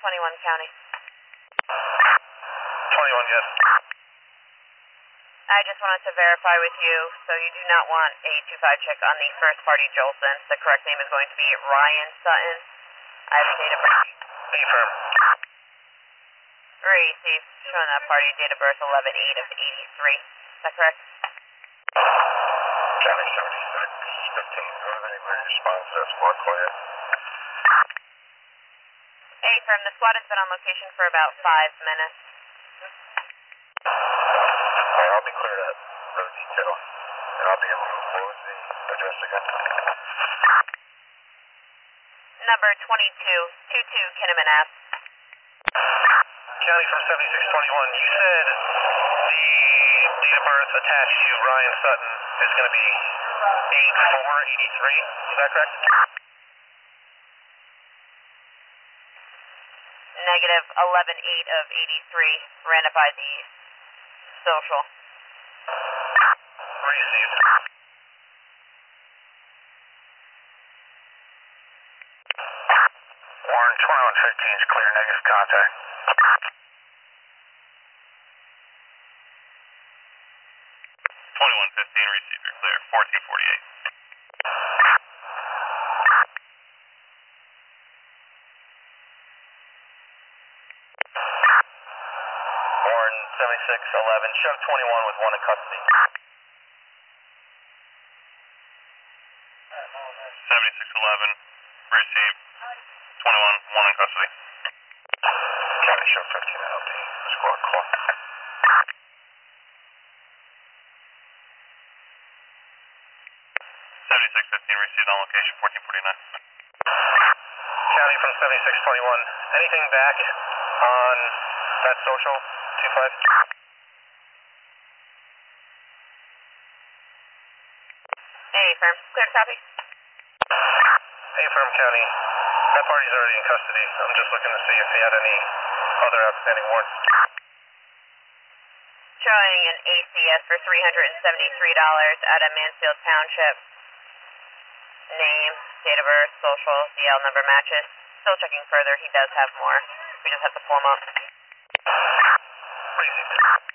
21 County. 21, yes. I just wanted to verify with you, so you do not want a 2-5 check on the first party Jolson. The correct name is going to be Ryan Sutton. I have a date of birth. Affirm. Received. Showing that party date of birth 11/8 of 83. Is that correct? County 76, 15. Go to any response to squad quiet. Hey, firm. The squad has been on location for about 5 minutes. Alright, I'll be cleared at road detail. And I'll be able to close the address again. Number 2222 Kinnaman Ave. County from 7621, you said the date of birth attached to Ryan Sutton is going to be 8/4/83. Is that correct? Negative 11/8 of 83. Ran it by the social. Received. Warren 2115 is clear, negative contact. 2115 received, you're clear. 1448. Warren 7611, show 21 with one in custody. 7611 received. 21, one in custody. County show 15 LD, squad call. 7615 received on location, 1449. County from 7621, anything back on that social 25? Hey, firm. Clear copy. Affirm County, that party's already in custody. I'm just looking to see if he had any other outstanding warrants. Showing an ACS for $373 out of Mansfield Township. Name, date of birth, social, DL number matches. Still checking further. He does have more. We just have to pull him up. Received.